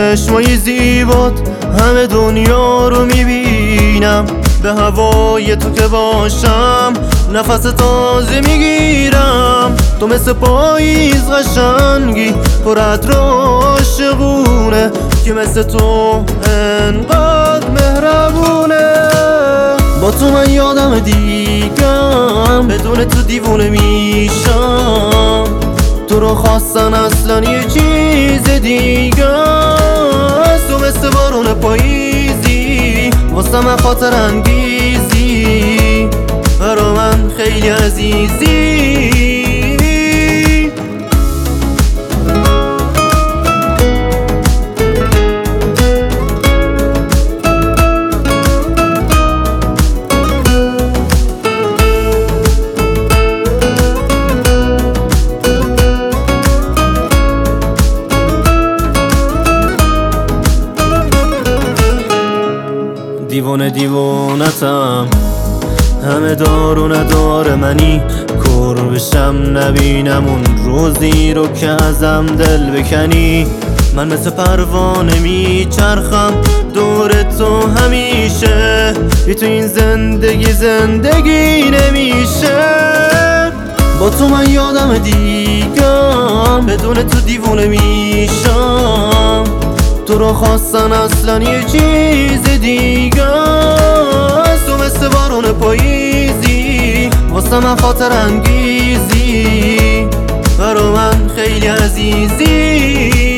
چشمای زیبات همه دنیا رو میبینم، به هوای تو که باشم نفس تازه میگیرم. تو مثل پاییز قشنگی پر عطر عاشقونه که مثل تو انقدر مهربونه. با تو من یادم دیگم، بدون تو دیوونه میشم. تو رو خواستن اصلا یه چیز دیگه است. تو مثل بارون پاییزی واسه من خاطر انگیزی، برا من خیلی عزیزی. دیوونه دیوونتم، همه دار و ندار منی. کور بشم نبینم اون روزی رو که ازم دل بکنی. من مثل پروانه میچرخم دور تو همیشه، بی تو این زندگی نمیشه. با تو من یادم دیگم، بدون تو دیوونه میشم. تو رو خواستن اصلا یه چیز دیگه است. تو مثل بارون پاییزی واسه من خاطر انگیزی، برا من خیلی عزیزی.